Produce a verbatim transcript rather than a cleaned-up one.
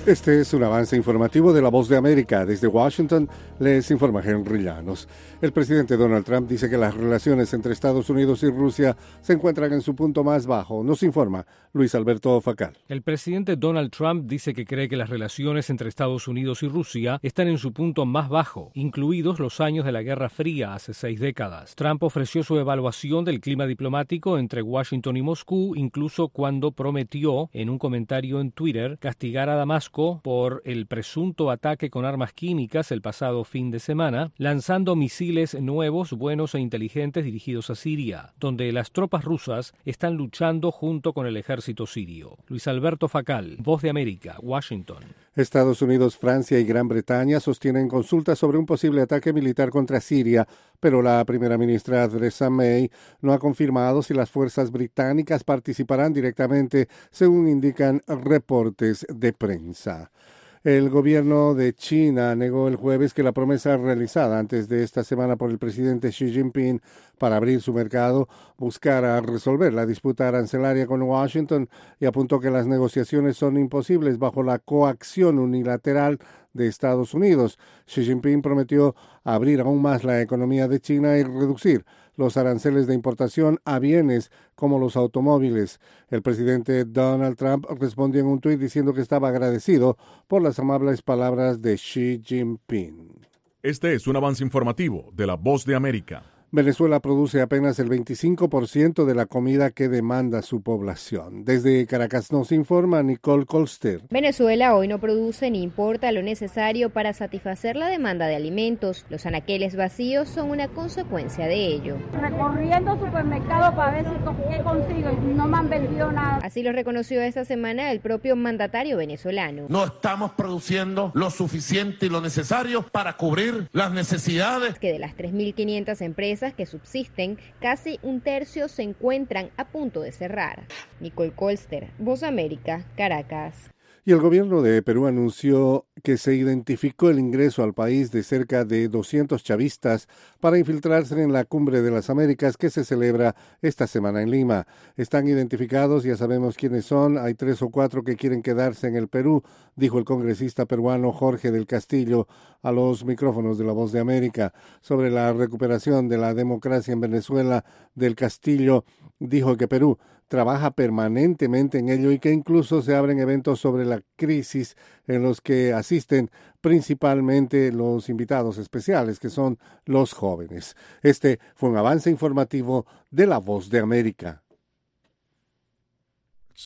Este es un avance informativo de La Voz de América. Desde Washington les informa Henry Llanos. El presidente Donald Trump dice que las relaciones entre Estados Unidos y Rusia se encuentran en su punto más bajo. Nos informa Luis Alberto Facal. El presidente Donald Trump dice que cree que las relaciones entre Estados Unidos y Rusia están en su punto más bajo, incluidos los años de la Guerra Fría hace seis décadas. Trump ofreció su evaluación del clima diplomático entre Washington y Moscú, incluso cuando prometió, en un comentario en Twitter, castigar a Damasco por el presunto ataque con armas químicas el pasado fin de semana, lanzando misiles nuevos, buenos e inteligentes dirigidos a Siria, donde las tropas rusas están luchando junto con el ejército sirio. Luis Alberto Facal, Voz de América, Washington. Estados Unidos, Francia y Gran Bretaña sostienen consultas sobre un posible ataque militar contra Siria, pero la primera ministra Theresa May no ha confirmado si las fuerzas británicas participarán directamente, según indican reportes de prensa. El gobierno de China negó el jueves que la promesa realizada antes de esta semana por el presidente Xi Jinping para abrir su mercado buscara resolver la disputa arancelaria con Washington y apuntó que las negociaciones son imposibles bajo la coacción unilateral de Estados Unidos. Xi Jinping prometió abrir aún más la economía de China y reducir los aranceles de importación a bienes como los automóviles. El presidente Donald Trump respondió en un tuit diciendo que estaba agradecido por las amables palabras de Xi Jinping. Este es un avance informativo de La Voz de América. Venezuela produce apenas el veinticinco por ciento de la comida que demanda su población. Desde Caracas nos informa Nicole Colster. Venezuela hoy no produce ni importa lo necesario para satisfacer la demanda de alimentos. Los anaqueles vacíos son una consecuencia de ello. Recorriendo supermercados para ver si qué consigo y no me han vendido nada. Así lo reconoció esta semana el propio mandatario venezolano. No estamos produciendo lo suficiente y lo necesario para cubrir las necesidades. Que de las tres mil quinientas empresas que subsisten, casi un tercio se encuentran a punto de cerrar. Nicole Colster, Voz América, Caracas. Y el gobierno de Perú anunció que se identificó el ingreso al país de cerca de doscientos chavistas para infiltrarse en la Cumbre de las Américas que se celebra esta semana en Lima. Están identificados, ya sabemos quiénes son, hay tres o cuatro que quieren quedarse en el Perú, dijo el congresista peruano Jorge del Castillo a los micrófonos de La Voz de América. Sobre la recuperación de la democracia en Venezuela, del Castillo dijo que Perú trabaja permanentemente en ello y que incluso se abren eventos sobre la crisis en los que asisten principalmente los invitados especiales, que son los jóvenes. Este fue un avance informativo de La Voz de América.